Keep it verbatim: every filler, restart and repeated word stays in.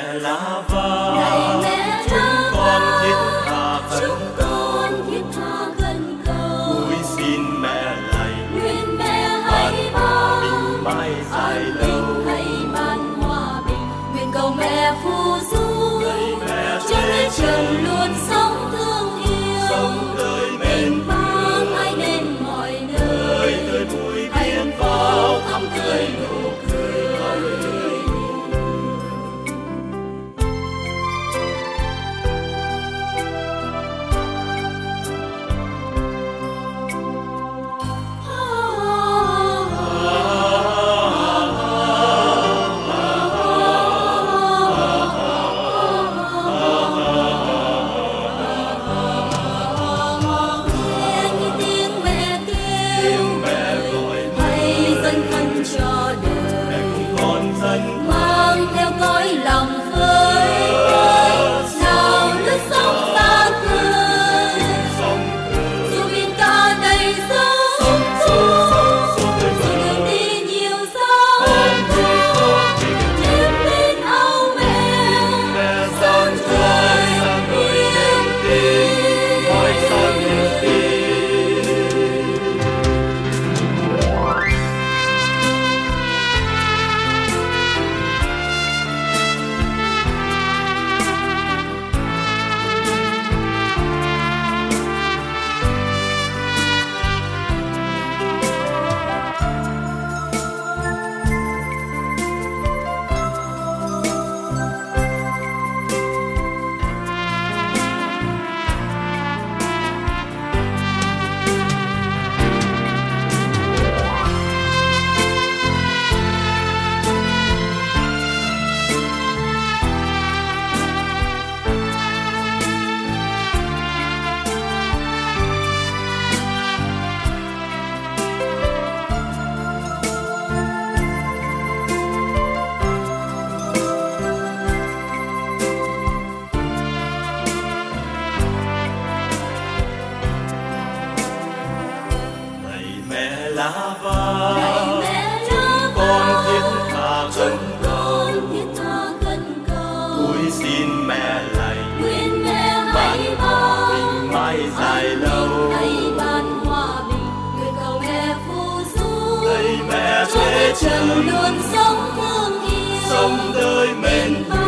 mẹ lá vàng, này mẹ chúng lá con thiết vàng, tha khẩn chúng con thiết tha khẩn cầu. cúi xin mẹ lạy, Nguyện mẹ hãy ban mãi dài an lâu. bình, hãy ban hòa bình. Nguyện cầu mẹ phù du cho thế trần luôn sống thương yêu, Sống tươi tình mến vang ai nên mọi tươi nơi, tươi vui hạnh biến phúc bao thắm tươi nụ cười. Nghe như tiếng mẹ kêu, mẹ gọi hãy dâng thân cho đời, con dân mang theo cõi lòng phơi phới, nào lướt sóng xa khơi, sống dù biển cả đầy sóng gió, dù đường đi nhiều dao niềm tin âu mẹ sang trời niềm tin. hỏi sang niềm tin. Này mẹ lá vàng, Này mẹ lá con thiết vàng, tha khẩn chúng con thiết tha khẩn cầu. cúi xin mẹ lạy, Nguyện mẹ hãy ban bình mãi dài lâu. hãy ban hòa bình. Nguyện cầu mẹ phù du Lạy mẹ cho thế thế trần luôn sống thương yêu, sống đời mến tình